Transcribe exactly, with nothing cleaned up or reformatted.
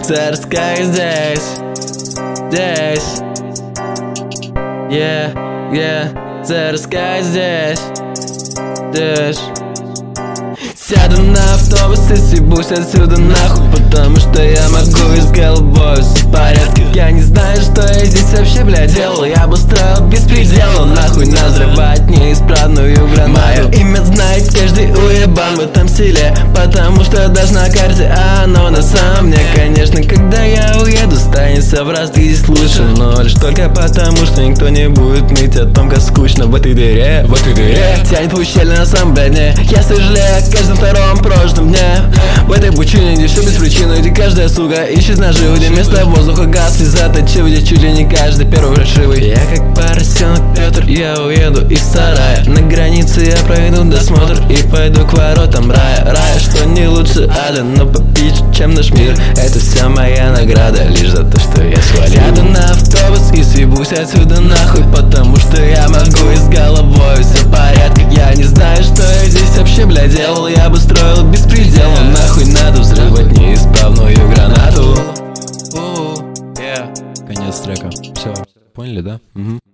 царская здесь, здесь. Yeah, yeah, царская здесь, здесь. Сяду на автобус и съебусь отсюда нахуй, потому что я могу и с головой все в порядке. Я не знаю, что я здесь вообще, бля, делал. Я бы строил беспредел, нахуй назрывать неисправную гранату. Мое имя знает каждый уебан в этом селе, потому что даже на карте оно на самом деле. Конечно, когда я уеду, станется в раз тысяч лучше, но лишь только потому, что никто не будет ныть о том, как скучно в этой дыре, в этой дыре тянет в ущелье на самом дне. Я сожалею о каждом втором прошлом дне. В этой пучине, где все без причины, где каждая сука ищет наживу, где вместо воздуха газ и заточил, где чуть ли не каждый первый фальшивый. Я как поросенок Петр, я уеду из сарая. На границе я пройду досмотр и пойду к воротам рая. Рая, что не лучше ада, но попить, чем наш мир. Это вся моя награда, лишь за то, что я свалил. Сяду на автобус и съебусь отсюда нахуй, потому что я могу и с головой все в порядке. Я не знаю, что я здесь вообще, бля, делал. Я бы строил беспредел, но нахуй надо взрывать неисправную гранату. Конец трека. Все, поняли, да? Угу.